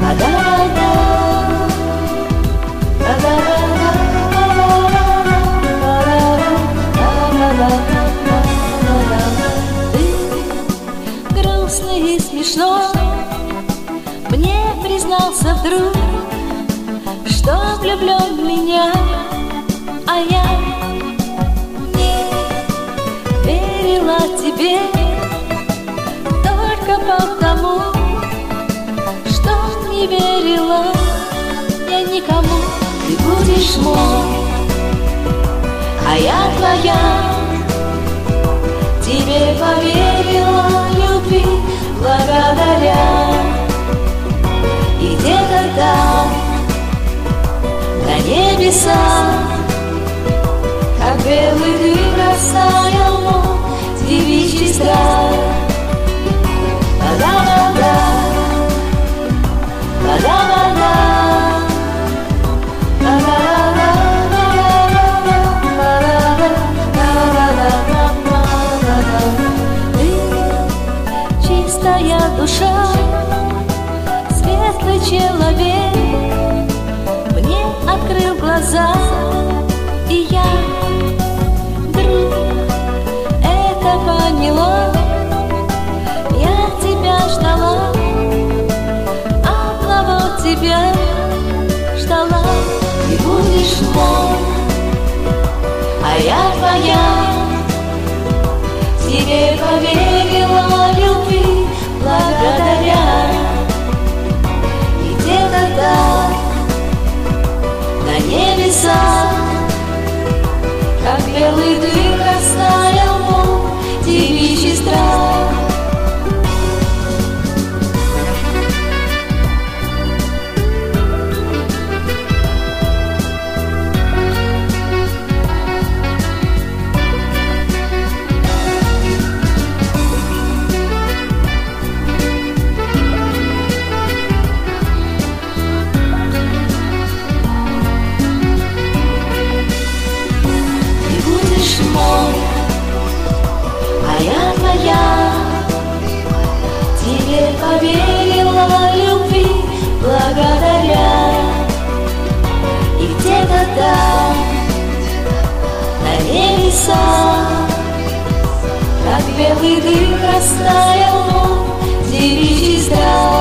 Ты грустный и смешной мне признался вдруг, что влюблен в меня, а я не верила тебе только потому, что не верила я никому. Ты будешь мой, а я твоя. Тебе поверила любви благодаря. И где-то там, на небесах, как белый дым растаял мой девичий страх. Да-да-да, да-да-да. Чистая душа, светлый человек, мне открыл глаза, и я вдруг это поняла. Я тебя ждала, одного тебя ждала. Ты будешь мой, а я твоя. Тебе поверила любви благодаря. И где-то там, на небесах, как белый дым растаял мой девичий страх. А я твоя. Тебе поверила любви благодаря. И где-то там, на небесах, как белый дым растаял мой девичий страх.